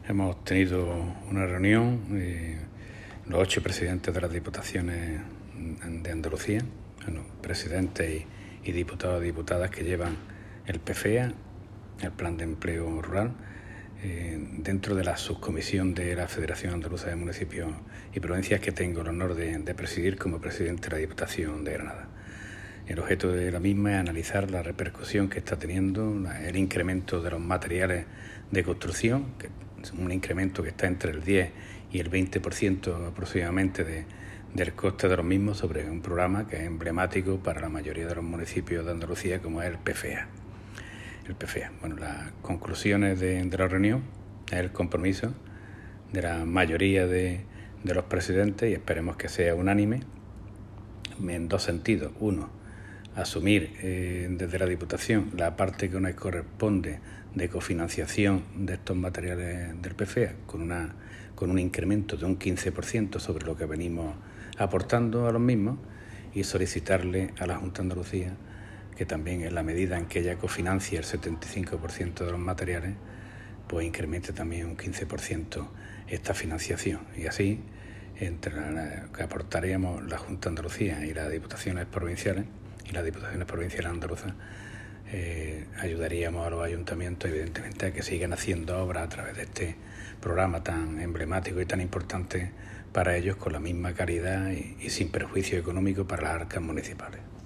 Hemos tenido una reunión, los 8 presidentes de las diputaciones de Andalucía, presidentes y diputados y diputadas que llevan el PFEA, el Plan de Empleo Rural, dentro de la subcomisión de la Federación Andaluza de Municipios y Provincias que tengo el honor de presidir como presidente de la Diputación de Granada. El objeto de la misma es analizar la repercusión que está teniendo el incremento de los materiales de construcción, que es un incremento que está entre el 10 y el 20% aproximadamente del coste de los mismos, sobre un programa que es emblemático para la mayoría de los municipios de Andalucía, como es el PFEA. Bueno, las conclusiones de la reunión es el compromiso de la mayoría de los presidentes, y esperemos que sea unánime, en dos sentidos. Uno, asumir desde la Diputación la parte que nos corresponde de cofinanciación de estos materiales del PFEA con un incremento de un 15% sobre lo que venimos aportando a los mismos, y solicitarle a la Junta de Andalucía que también, en la medida en que ella cofinancia el 75% de los materiales, pues incremente también un 15% esta financiación. Y así, entre la que aportaríamos la Junta de Andalucía y las Diputaciones Provinciales andaluzas, ayudaríamos a los ayuntamientos, evidentemente, a que sigan haciendo obras a través de este programa tan emblemático y tan importante para ellos, con la misma calidad y sin perjuicio económico para las arcas municipales.